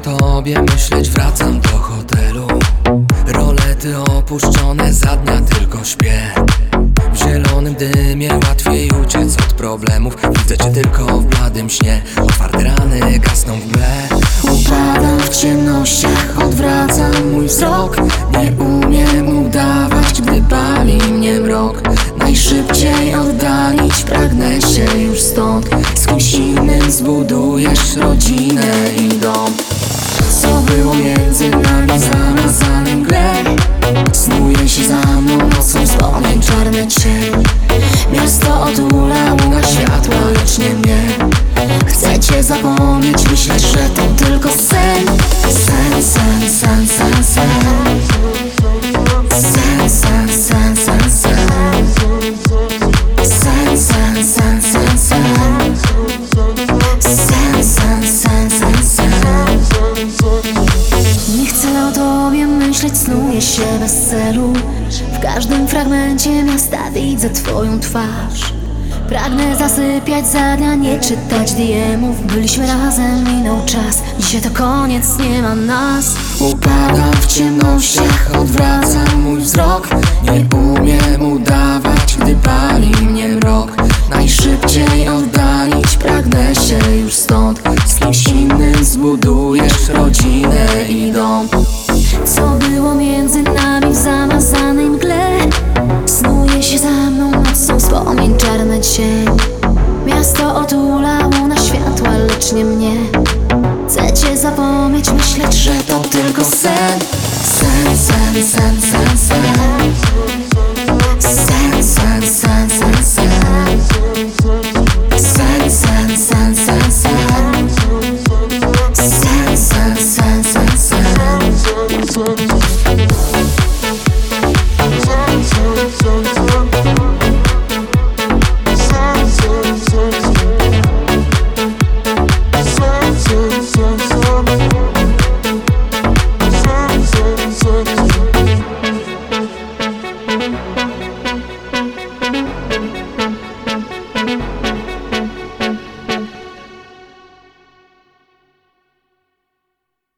tobie myśleć, wracam do hotelu. Rolety opuszczone, za dnia tylko śpię. W zielonym dymie łatwiej uciec od problemów. Widzę cię tylko w bladym śnie. Otwarte rany gasną w mgle. Upadam w ciemnościach, odwracam mój wzrok. Nie umiem udawać, gdy pali mnie mrok. Najszybciej oddalić pragnę się już stąd. Z kimś innym zbudujesz rodzinę i dom. Co było między nami w zamazanym mgle? Snuje się za mną nocą wspomnień czarny cień. Miasto otulało na światła, lecz nie mnie. Chcę cię zapomnieć, myśleć, że to tylko sen. Sen, sen, sen, sen, sen. Sen, sen, sen, sen, sen. Sen, sen, sen, sen, sen. Sen, sen, sen, sen, sen. Nie chcę o tobie myśleć, snuję się bez celu. W każdym fragmencie miasta widzę twoją twarz. Pragnę zasypiać za dnia, nie czytać DM-ów. Byliśmy razem, minął czas, dzisiaj to koniec, nie ma nas. Upadam w ciemnościach, odwracam mój wzrok. Nie umiem udawać, gdy pali mnie mrok. Najszybciej oddalić pragnę się już stąd. Z kimś innym zbudujesz rodzinę i dom. Co było między nami w zamazanej mgle? Snuje się za mną nocą wspomnień czarny cień. Miasto otulało na światła, lecz nie mnie. Chcę cię zapomnieć, myśleć, że to tylko sen. Sen, sen, sen, sen, sen.